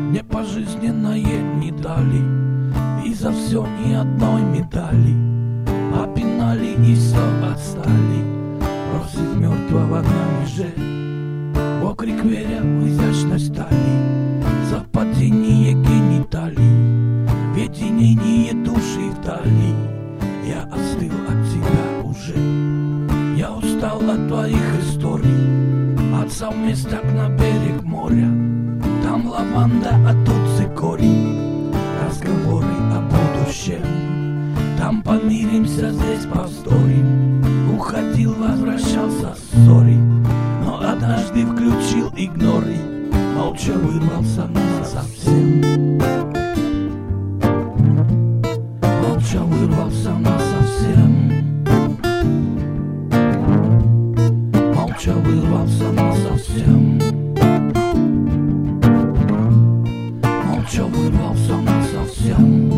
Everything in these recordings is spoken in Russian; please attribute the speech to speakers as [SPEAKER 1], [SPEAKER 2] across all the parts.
[SPEAKER 1] Мне пожизненное не дали, и за все ни одной медали. Попинали и все отстали, бросив мертвого на меже. Окрик веря в изящной стали, совпадение гениталий, единение души вдали. Я остыл от тебя уже, я устал от твоих историй, от совместок на берег моря. Там лаванда, а тут цикорий, разговоры о будущем. Там помиримся, здесь повторим. Уходил, возвращался ссори, но однажды включил игноры, молча вырвался насовсем. Молча вырвался насовсем. Молча вырвался насовсем. Молча вырвался насовсем.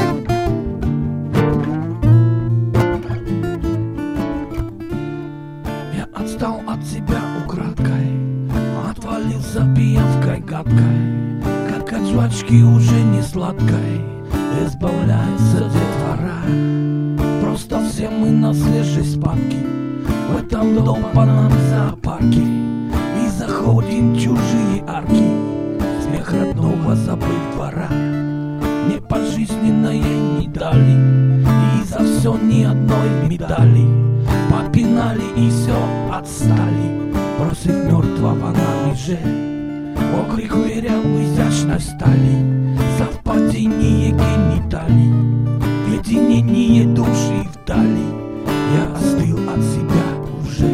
[SPEAKER 1] Я отстал от себя украдкой, отвалился пиявкой гадкой, как от жвачки уже не сладкой избавляется детвора. Просто все мы на свежей спадке в этом долбаном зоопарке, и заходим в чужие арки, смех родного забыв двора. Мне пожизненное не дали, и за все ни одной медали. Попинали и все отстали, бросив мертвого на меже. Окрик веря в изящной стали, совпадение гениталий, единение души вдали. Я остыл от себя уже,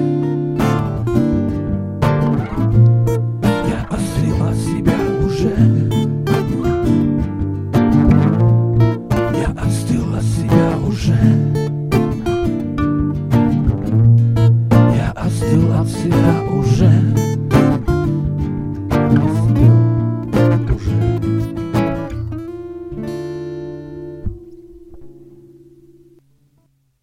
[SPEAKER 1] я остыл от себя уже, я остыл от себя уже, я остыл от себя уже.